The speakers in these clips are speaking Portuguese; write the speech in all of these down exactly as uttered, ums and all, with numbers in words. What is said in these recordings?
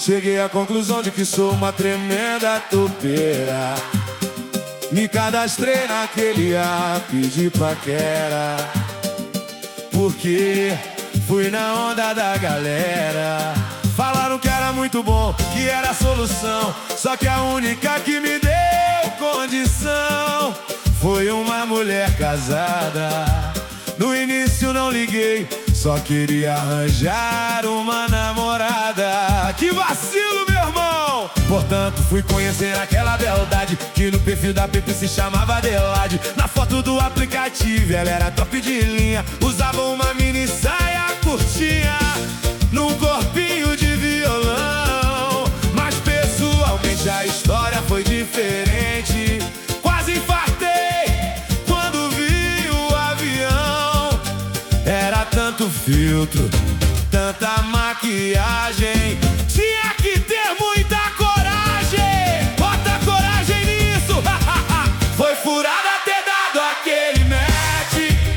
cheguei à conclusão de que sou uma tremenda topeira. Me cadastrei naquele app de paquera, porque fui na onda da galera. Falaram que era muito bom, que era a solução, só que a única que me deu condição foi uma mulher casada. No início não liguei, só queria arranjar uma namorada. Que vacilo, meu irmão! Portanto fui conhecer aquela beldade que no perfil da Pepe se chamava Adelaide. Na foto do aplicativo ela era top de linha, usava uma mini saia curtinha, num corpinho de violão. Mas pessoalmente a história foi diferente. Quase infartei quando vi o avião. Era tanto filtro, tanta maquiagem, tinha que ter muita coragem. Bota coragem nisso. Foi furada ter dado aquele match,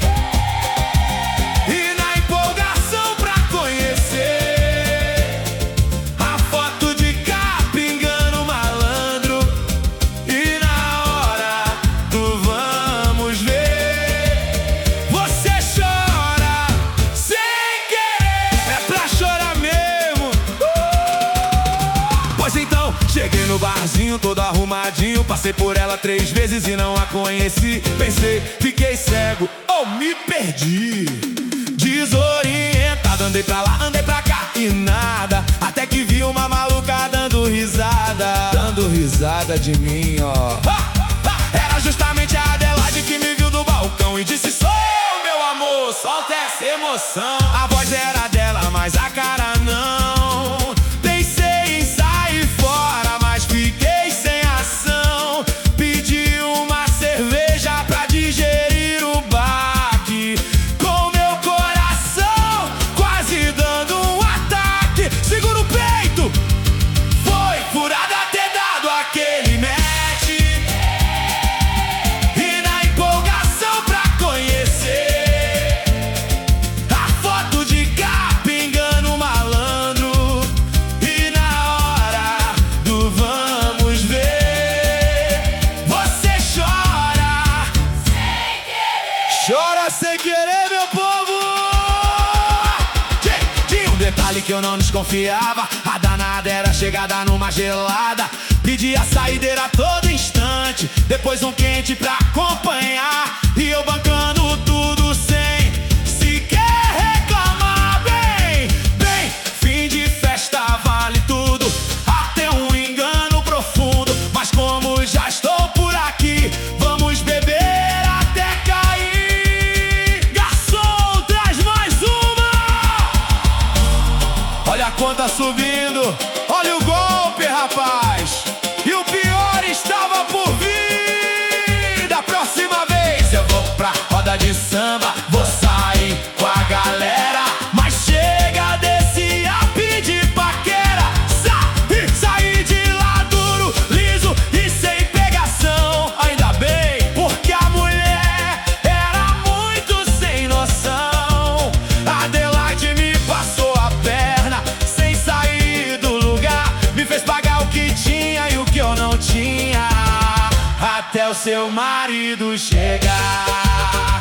e na empolgação pra conhecer a foto de capa engana o malandro, e na hora do vamos ver você chora sem querer. É pra chorar mesmo. uh! Pois então cheguei no barzinho todo arrumadinho, passei por ela três vezes e não a conheci. Pensei, fiquei cego ou me perdi. Desorientado, andei pra lá, andei pra cá e nada, até que vi uma maluca dando risada, dando risada de mim, ó. Era justamente a Adelaide que me viu do balcão e disse: sou eu, meu amor, solta essa emoção. A voz era dela, mas a cara não. Pensei em sair fora, mas fiquei sem ação. Pedi uma cerveja pra digerir o baque, com meu coração quase dando um ataque. Segura o peito. Foi furada ter dado aquele match, e na empolgação pra conhecer a foto de capa engana o malandro, e na hora do vamos ver você chora sem querer. Chora sem querer, meu povo. Tinha um detalhe que eu não desconfiava, a danada era chegada numa gelada. Pedi a saideira a todo instante, depois um quente pra acompanhar, e eu bancando tudo sem sequer reclamar. Bem, bem, fim de festa vale tudo, até um engano profundo. Mas como já estou por aqui, vamos beber até cair. Garçom, traz mais uma. Olha a conta subindo, olha o golpe, rapaz. E o pior estava por vir. Da próxima vez eu vou pra roda de samba, vou sair com a galera, mas chega desse app de paquera. Sa saí de lá duro, liso e sem pegação. Ainda bem, porque a mulher era muito sem noção. A Adelaide me passou a perna sem sair do lugar, me fez pagar o que tinha e o que eu não tinha, até o seu marido chegar.